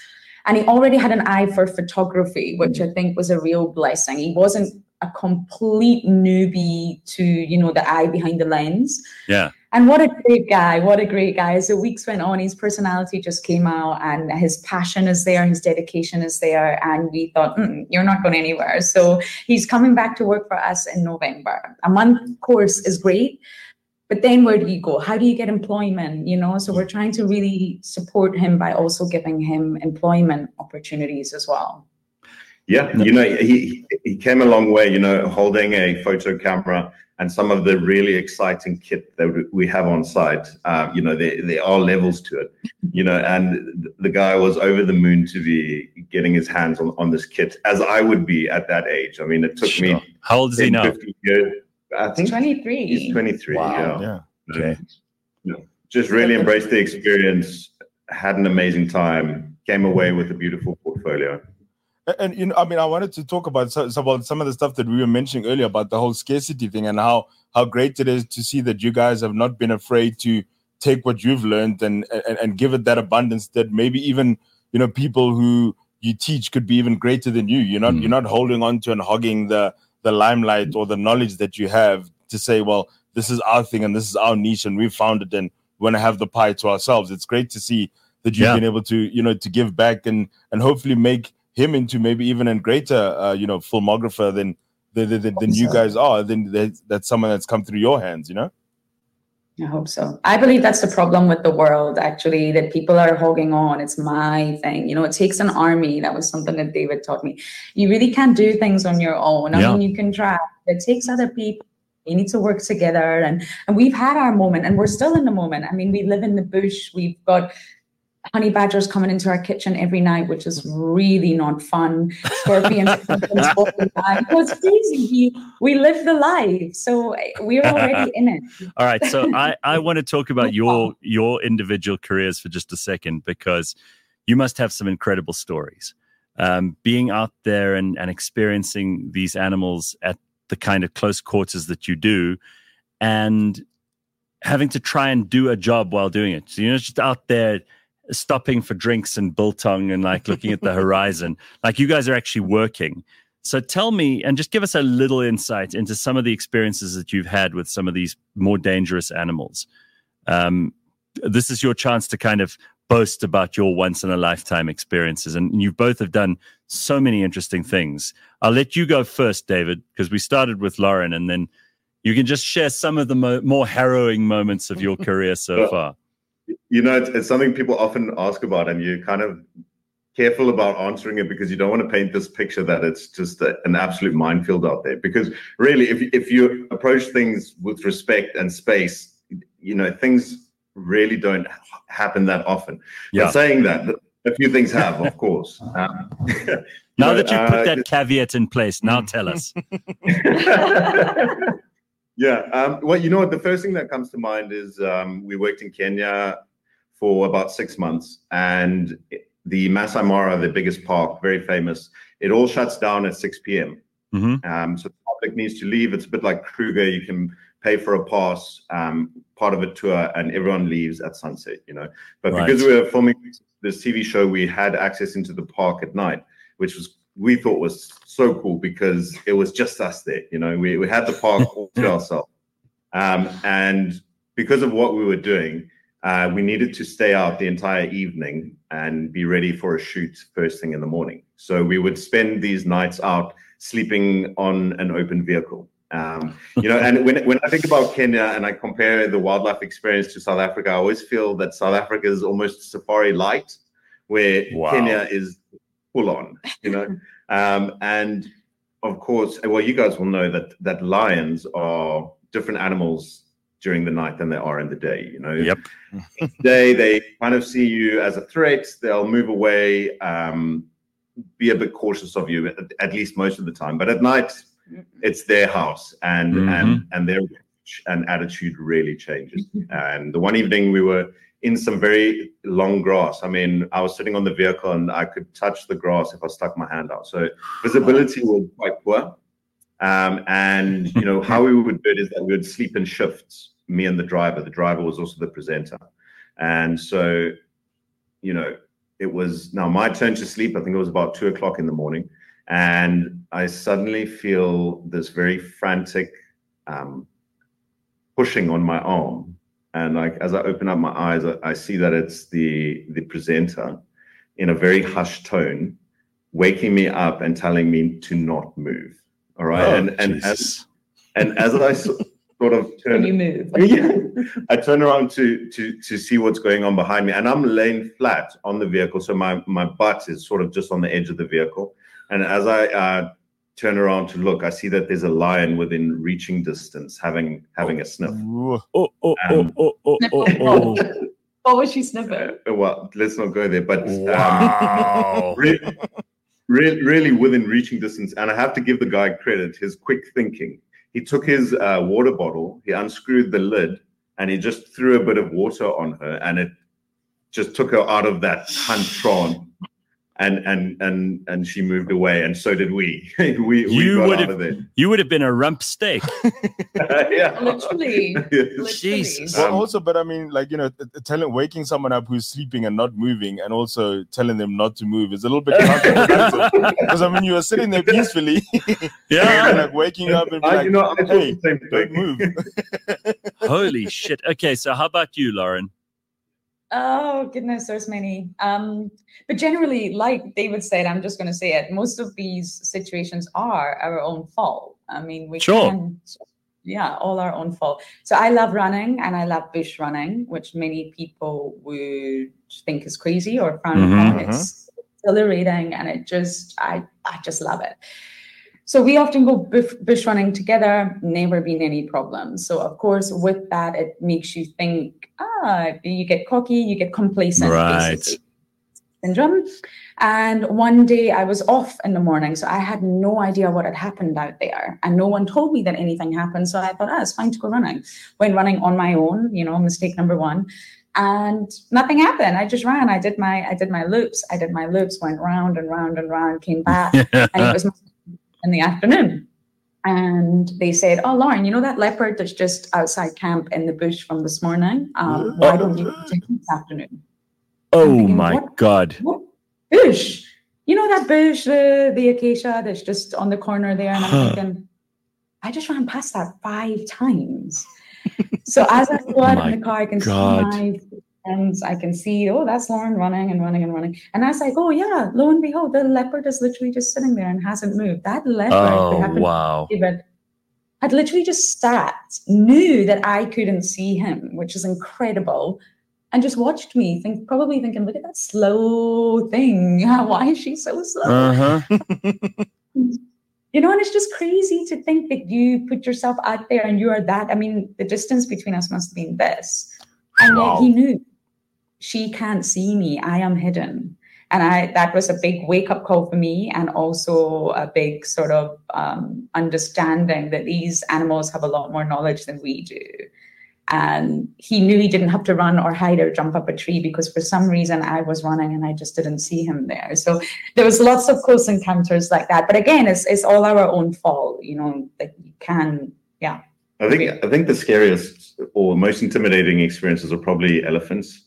And he already had an eye for photography, which I think was a real blessing. He wasn't a complete newbie to, the eye behind the lens. Yeah. And what a great guy. As the weeks went on, his personality just came out and his passion is there, his dedication is there. And we thought, you're not going anywhere. So he's coming back to work for us in November. A month course is great. But then where do you go? How do you get employment? So we're trying to really support him by also giving him employment opportunities as well. Yeah, he came a long way, holding a photo camera and some of the really exciting kit that we have on site. There are levels to it, and the guy was over the moon to be getting his hands on this kit, as I would be at that age. I mean, it took me. How old is he now? 50 years. I think 23. He's 23. Wow. Yeah. Okay. Just really embraced the experience, had an amazing time, came away with a beautiful portfolio. And I wanted to talk about some of the stuff that we were mentioning earlier about the whole scarcity thing and how great it is to see that you guys have not been afraid to take what you've learned and give it that abundance that maybe even people who you teach could be even greater than you. You're not holding on to and hogging the limelight or the knowledge that you have to say, well, this is our thing and this is our niche and we've found it and we want to have the pie to ourselves. It's great to see that you've been able to to give back and hopefully make him into maybe even a greater filmographer than you guys are. Then that's someone that's come through your hands. I hope so. I believe that's the problem with the world, actually, that people are hogging on. It's my thing. It takes an army. That was something that David taught me. You really can't do things on your own. I mean, you can try. It takes other people. You need to work together. And we've had our moment and we're still in the moment. I mean, we live in the bush. We've got honey badgers coming into our kitchen every night, which is really not fun. Scorpions walking by. It's crazy. We live the life. So we're already in it. All right. So I want to talk about your individual careers for just a second, because you must have some incredible stories. Being out there and experiencing these animals at the kind of close quarters that you do, and having to try and do a job while doing it. So you're just out there stopping for drinks and biltong and looking at the horizon. You guys are actually working. So tell me, and just give us a little insight into some of the experiences that you've had with some of these more dangerous animals. This is your chance to kind of boast about your once-in-a-lifetime experiences. And you both have done so many interesting things. I'll let you go first, David, because we started with Lauren, and then you can just share some of the more harrowing moments of your career so far. It's something people often ask about, and you're kind of careful about answering it because you don't want to paint this picture that it's just an absolute minefield out there. Because really, if you approach things with respect and space, things really don't happen that often. But saying that, a few things have, of course. Now that you put that caveat in place, now tell us. Well, you know what? The first thing that comes to mind is we worked in Kenya for about 6 months, and the Masai Mara, the biggest park, very famous, it all shuts down at 6 p.m. Mm-hmm. So the public needs to leave. It's a bit like Kruger. You can pay for a pass, part of a tour, and everyone leaves at sunset, But because we were filming this TV show, we had access into the park at night, which we thought was so cool because it was just us there. We had the park all to ourselves. And because of what we were doing, we needed to stay out the entire evening and be ready for a shoot first thing in the morning. So we would spend these nights out sleeping on an open vehicle. And when I think about Kenya and I compare the wildlife experience to South Africa, I always feel that South Africa is almost safari light, where Kenya is full on, and of course, well, you guys will know that lions are different animals during the night than they are in the day. Yep. Day they kind of see you as a threat. They'll move away, be a bit cautious of you, at least most of the time. But at night, it's their house, and their and attitude really changes. And the one evening we were in some very long grass. I mean, I was sitting on the vehicle and I could touch the grass if I stuck my hand out. So visibility was quite poor. And, how we would do it is that we would sleep in shifts, me and the driver. The driver was also the presenter. And so, it was now my turn to sleep. I think it was about 2:00 in the morning. And I suddenly feel this very frantic pushing on my arm. And like as I open up my eyes, I see that it's the presenter in a very hushed tone, waking me up and telling me to not move. All right. Oh, and as I sort of turn, you move. I turn around to see what's going on behind me, and I'm laying flat on the vehicle. So my butt is sort of just on the edge of the vehicle. And as I turn around to look, I see that there's a lion within reaching distance having a sniff. What was she sniffing? Well, let's not go there, but wow. really within reaching distance. And I have to give the guy credit, his quick thinking. He took his water bottle, he unscrewed the lid, and he just threw a bit of water on her, and it just took her out of that hunt trance. And she moved away, and so did we. we got out of there. You would have been a rump steak. Yeah, literally. Jesus. Well, also, but I mean, like, you know, waking someone up who's sleeping and not moving, and also telling them not to move is a little bit counterproductive. Because I mean, you were sitting there peacefully, yeah, and, like waking up and be like, "Hey, don't move." Holy shit! Okay, so how about you, Lauren? Oh, goodness, there's many. But generally, like David said, I'm just going to say it, most of these situations are our own fault. I mean, all our own fault. So I love running, and I love bush running, which many people would think is crazy or frown upon. It's exhilarating, and I just love it. So we often go bush running together, never been any problems. So of course, with that, it makes you think, you get cocky, you get complacent, right? Syndrome. And one day I was off in the morning, so I had no idea what had happened out there, and no one told me that anything happened. So I thought, it's fine to go running. Went running on my own, mistake number one. And nothing happened. I just ran. I did my loops. Went round and round and round, came back, and it was in the afternoon. And they said, "Oh, Lauren, you know that leopard that's just outside camp in the bush from this morning? Why don't you take it this afternoon?" Oh thinking, my God. What bush? You know that bush, the acacia that's just on the corner there? And I'm thinking, I just ran past that 5 times. So as I go out in the car, I can see my friends, I can see, that's Lauren running and running and running. And I was like, lo and behold, the leopard is literally just sitting there and hasn't moved. That leopard had literally just sat, knew that I couldn't see him, which is incredible, and just watched me, probably thinking, look at that slow thing. Why is she so slow? And it's just crazy to think that you put yourself out there and you are that. I mean, the distance between us must have been this. And yet he knew, she can't see me. I am hidden. And that was a big wake-up call for me, and also a big sort of understanding that these animals have a lot more knowledge than we do. And he knew he didn't have to run or hide or jump up a tree, because for some reason I was running and I just didn't see him there. So there was lots of close encounters like that. But again, it's all our own fault, that you can, yeah. I think the scariest or most intimidating experiences are probably elephants.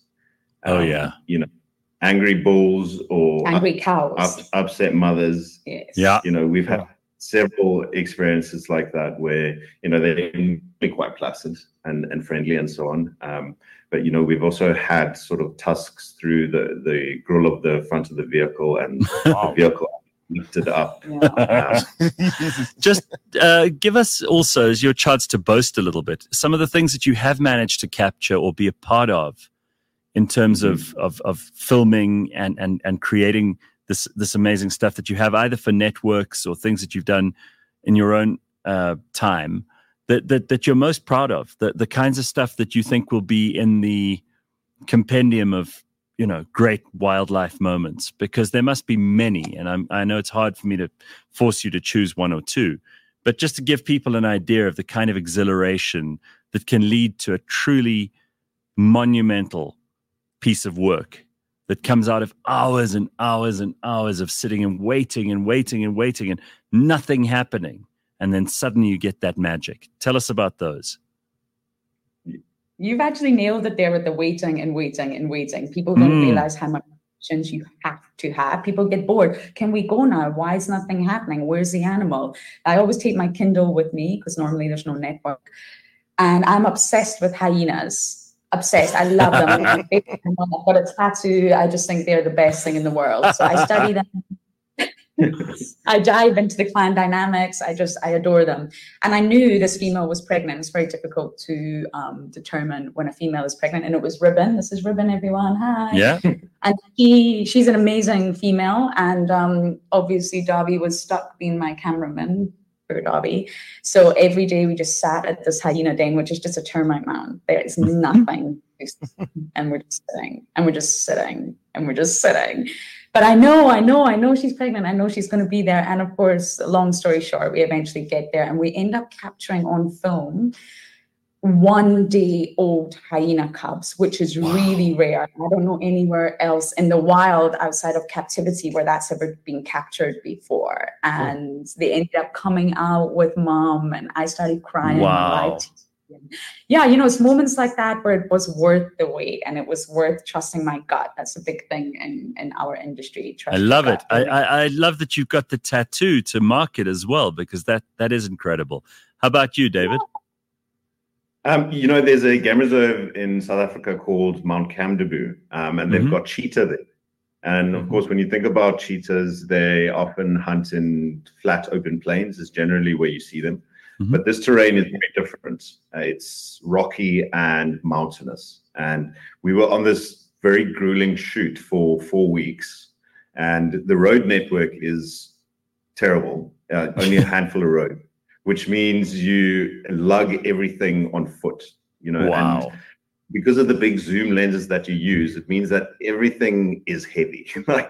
Angry bulls or angry cows, upset mothers. Yes. Yeah. We've had several experiences like that where, they're quite placid and friendly and so on. But, we've also had sort of tusks through the grill of the front of the vehicle, and the vehicle lifted up. Yeah. Just give us also, as your chance to boast a little bit, some of the things that you have managed to capture or be a part of in terms of filming and creating this amazing stuff that you have, either for networks or things that you've done in your own time that you're most proud of, the kinds of stuff that you think will be in the compendium of great wildlife moments, because there must be many, and I know it's hard for me to force you to choose one or two, but just to give people an idea of the kind of exhilaration that can lead to a truly monumental piece of work that comes out of hours and hours and hours of sitting and waiting and waiting and waiting and nothing happening. And then suddenly you get that magic. Tell us about those. You've actually nailed it there with the waiting and waiting and waiting. People don't realize how much conversations you have to have. People get bored. Can we go now? Why is nothing happening? Where's the animal? I always take my Kindle with me because normally there's no network. And I'm obsessed with hyenas. Obsessed. I love them. I've got a tattoo. I just think they're the best thing in the world. So I study them. I dive into the clan dynamics. I adore them. And I knew this female was pregnant. It's very difficult to determine when a female is pregnant. And it was Ribbon. This is Ribbon, everyone. Hi. Yeah. And she's an amazing female. And obviously Darby was stuck being my cameraman for Darby. So every day we just sat at this hyena den, which is just a termite mound. There is nothing. And we're just sitting. And we're just sitting. And we're just sitting. But I know she's pregnant. I know she's going to be there. And of course, long story short, we eventually get there and we end up capturing on film 1-day-old hyena cubs, which is really rare. I don't know anywhere else in the wild outside of captivity where that's ever been captured before. And they ended up coming out with mom and I started crying. Wow. Yeah, it's moments like that where it was worth the wait and it was worth trusting my gut. That's a big thing in our industry. I love it. I love that you've got the tattoo to mark it as well, because that is incredible. How about you, David? There's a game reserve in South Africa called Mount Kamdaboo, and they've got cheetah there. And of course, when you think about cheetahs, they often hunt in flat open plains is generally where you see them. But this terrain is very different. It's rocky and mountainous. And we were on this very grueling shoot for 4 weeks. And the road network is terrible. Only a handful of road, which means you lug everything on foot. Wow. And because of the big zoom lenses that you use, it means that everything is heavy.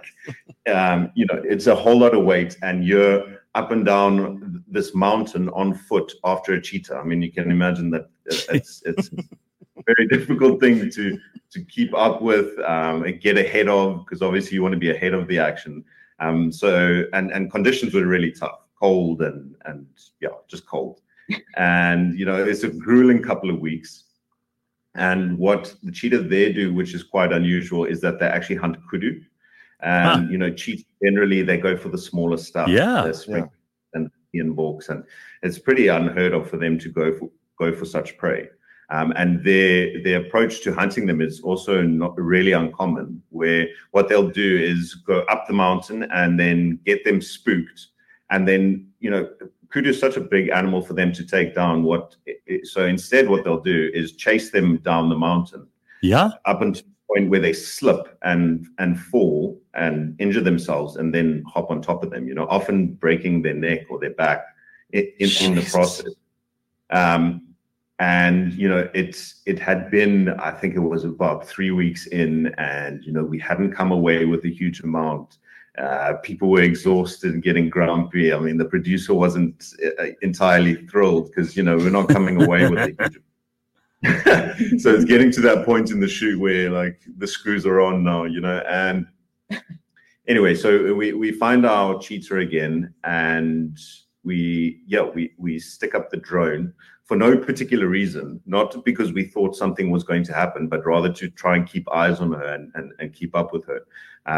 It's a whole lot of weight and you're up and down this mountain on foot after a cheetah. I mean, you can imagine that it's a very difficult thing to keep up with and get ahead of, because obviously you want to be ahead of the action. And conditions were really tough, cold and just cold. And, it's a grueling couple of weeks. And what the cheetah there do, which is quite unusual, is that they actually hunt kudu. And cheetahs generally they go for the smaller stuff. And Boks, and it's pretty unheard of for them to go for such prey. And their approach to hunting them is also not really uncommon. Where what they'll do is go up the mountain and then get them spooked, and then kudu is such a big animal for them to take down. So instead, what they'll do is chase them down the mountain. Yeah, up until point where they slip and fall and injure themselves and then hop on top of them, often breaking their neck or their back in the process. It had been, I think it was about 3 weeks in, and, we hadn't come away with a huge amount. People were exhausted and getting grumpy. I mean, the producer wasn't entirely thrilled because, we're not coming away with a huge amount. So it's getting to that point in the shoot where like the screws are on now, and anyway, so we find our cheetah again and we stick up the drone for no particular reason, not because we thought something was going to happen, but rather to try and keep eyes on her and keep up with her.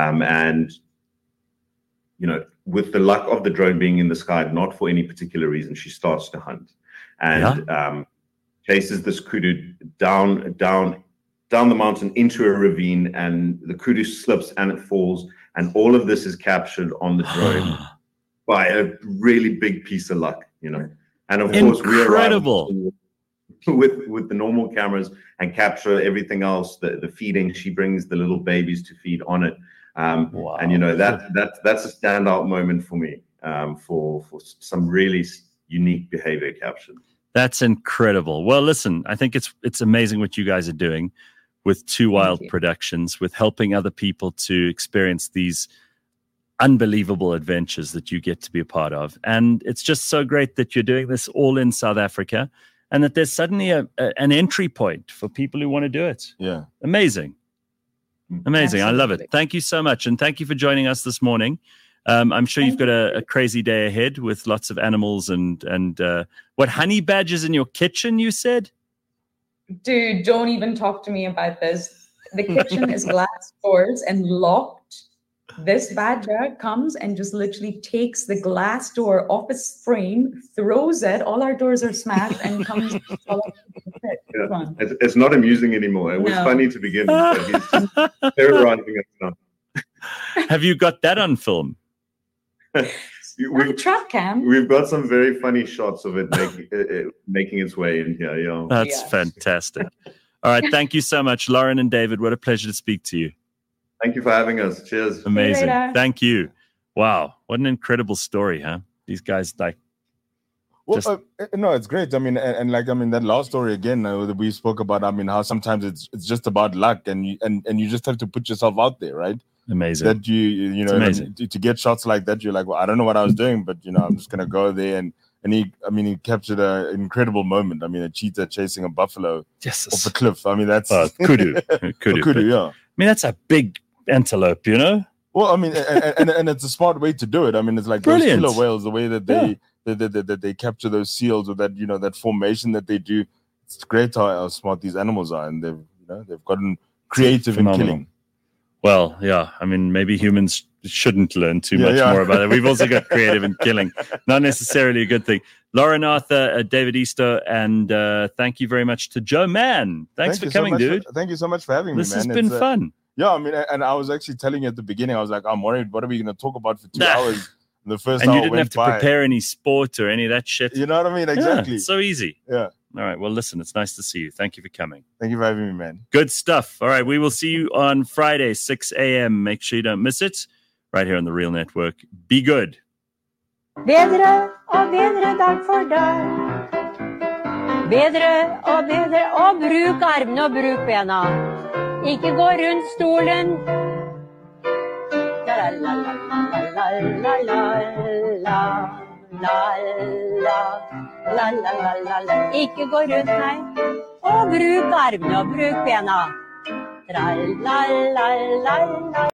With the luck of the drone being in the sky, not for any particular reason, she starts to hunt and chases this kudu down the mountain into a ravine, and the kudu slips and it falls, and all of this is captured on the drone by a really big piece of luck, And of course, we arrive with the normal cameras and capture everything else. The feeding, she brings the little babies to feed on it, and that's a standout moment for me for some really unique behavior captured. That's incredible. Well, listen, I think it's amazing what you guys are doing with Too Wild Productions, with helping other people to experience these unbelievable adventures that you get to be a part of. And it's just so great that you're doing this all in South Africa and that there's suddenly an entry point for people who want to do it. Yeah. Amazing. Amazing. Absolutely. I love it. Thank you so much. And thank you for joining us this morning. I'm sure you've got a crazy day ahead with lots of animals and what, honey badgers in your kitchen, you said? Dude, don't even talk to me about this. The kitchen is glass doors and locked. This badger comes and just literally takes the glass door off its frame, throws it. All our doors are smashed, and comes. It's not amusing anymore. It was funny to begin with, but he's just terrorizing us now. Have you got that on film? Trap cam. We've got some very funny shots of it making its way in here. Yeah. That's fantastic. All right. Thank you so much, Lauren and David. What a pleasure to speak to you. Thank you for having us. Cheers. Amazing. Thank you. Wow. What an incredible story, huh? These guys Well, no, it's great. I mean, and that last story again that we spoke about. I mean, how sometimes it's just about luck, and you just have to put yourself out there, right? Amazing. That you know to get shots like that, you're like, well, I don't know what I was doing, but I'm just gonna go there and he captured an incredible moment. I mean, a cheetah chasing a buffalo off a cliff. I mean, that's kudu, yeah. I mean, that's a big antelope, Well, I mean, and it's a smart way to do it. I mean, it's like brilliant. Those killer whales, the way that they capture those seals with that that formation that they do. It's great how smart these animals are, and they've gotten creative in killing. Well, yeah. I mean, maybe humans shouldn't learn too much more about it. We've also got creative in killing. Not necessarily a good thing. Lauren Arthur, David Easter, and thank you very much to Joe Mann. Thanks for coming, dude. Thank you so much for having me, man. This has been fun. Yeah, I mean, and I was actually telling you at the beginning, I was like, I'm worried, what are we going to talk about for 2 hours? The first and hour you didn't have to prepare any sport or any of that shit. You know what I mean? Exactly. Yeah, so easy. Yeah. All right. Well, listen, it's nice to see you. Thank you for coming. Thank you for having me, man. Good stuff. All right. We will see you on Friday, 6 a.m. Make sure you don't miss it. Right here on The Real Network. Be good. Bedre og bedre dag for dag. Bedre og bruk armene og bruk bena. Ikke gå rundt stolen. La la la la la la la. Ikke gå rundt, nei. Og bruk armene og bruk bena. Tra la la la la.